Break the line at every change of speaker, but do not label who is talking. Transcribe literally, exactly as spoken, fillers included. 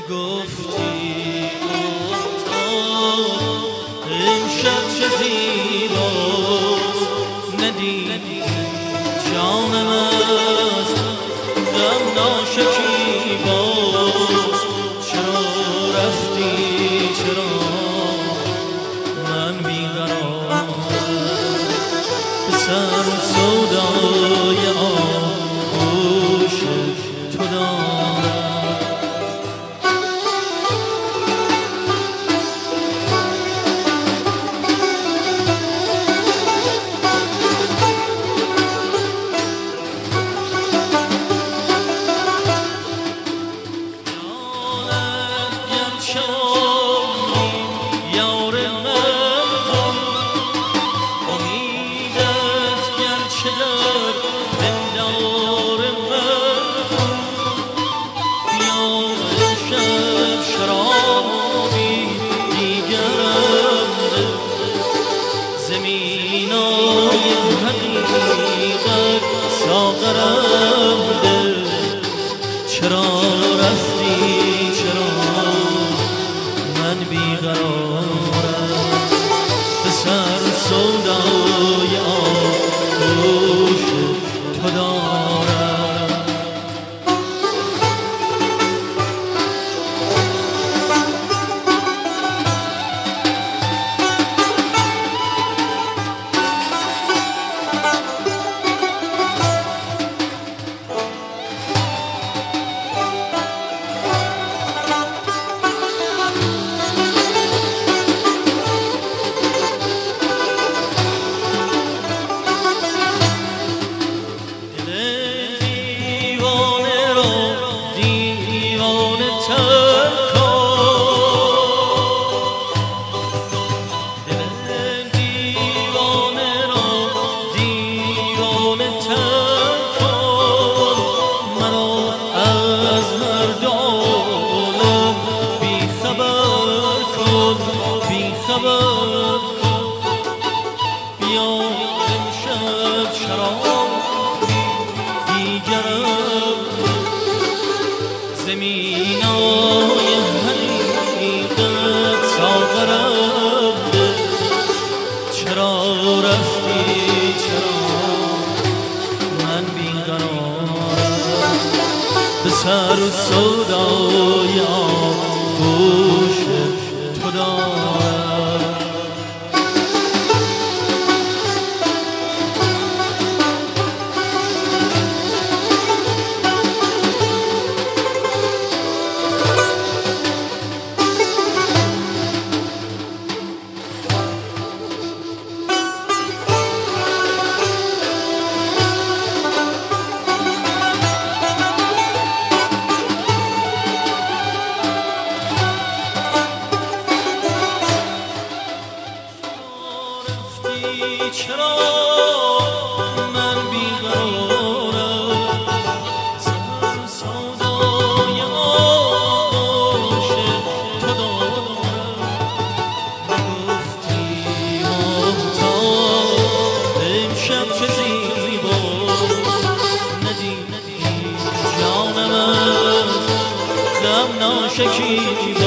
گفتی امشب چه زیباست ندیدی جانم از غم ناشکیباست چرا رفتی چرا من بیقرارم به سر سودای آغوش تو دارم چرا رفتی چرا من بیقرارم به سر سودای آغوش تو دارم بیا امشب شراب دیگرم زمینای حقیقت ساغرم چرا رفتی چرا من بیقرارم به سر سودای آغوش تو دارم چرا من بیقرارم سر سودای آغوش تو دارم نگفتی ماهتاب امشب چه زیباست ندیدی جانم از غم ناشکیباست